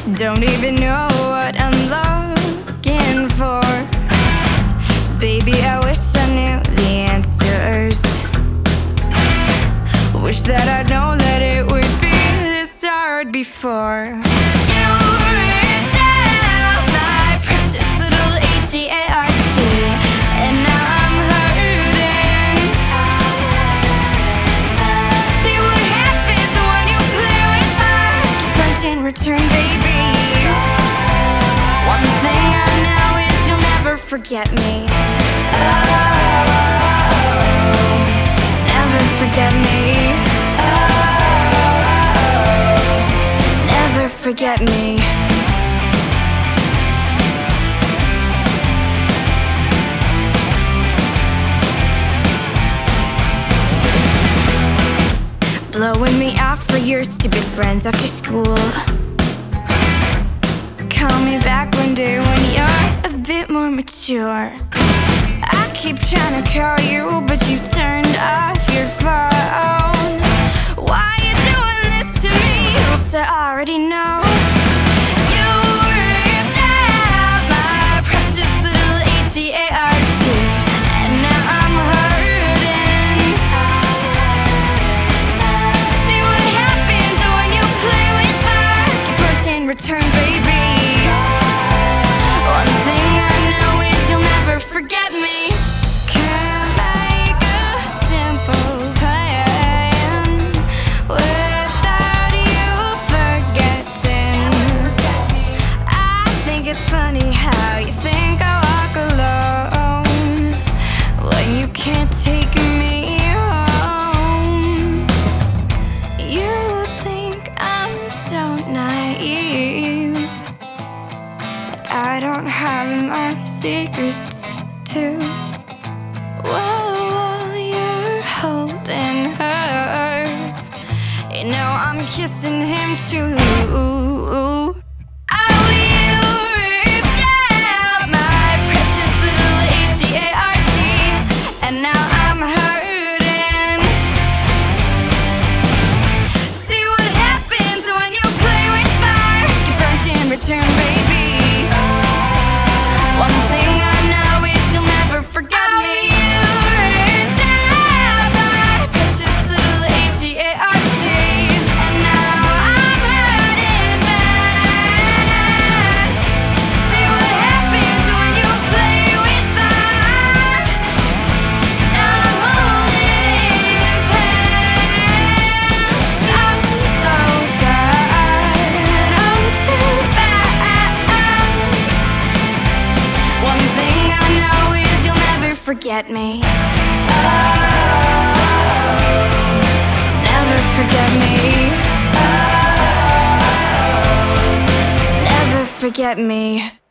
Don't even know what I'm looking for. Baby, I wish I knew the answers. Wish that I'd known that it would be this hard before. You ripped out my precious little H-E-A-R-T, and now I'm hurting. See what happens when you play with fire. Keep punching return, baby. One thing I know is you'll never forget me. Never forget me. Never forget me. Blowing me off for years to be friends after school. Call me back one day when you're a bit more mature. I keep trying to call you, but you've turned off your phone. Why you doing this to me? Oops, I already know. You ripped out my precious little H-E-A-R-T, and now I'm hurting. See what happens when you play with fire. Keep punching return, baby. One thing I know is you'll never forget me. Can't make a simple plan without you forgetting. I think it's funny how you think I walk alone when you can't take me home. You think I'm so naive that I don't have my secrets too. Well, while you're holding her, you know I'm kissing him too. Oh, you ripped out my precious little H-E-A-R-T, and now I'm hurting. See what happens when you play with fire. Keep punching return, baby. One thing I know is you'll never forget me. You ripped out my precious little H-E-A-R-T, and now I'm hurting bad. See what happens when you play with fire. Now I'm holding his hand. I'm so sad, I'm too bad. One thing I know is you'll never forget me. Never forget me. Never forget me.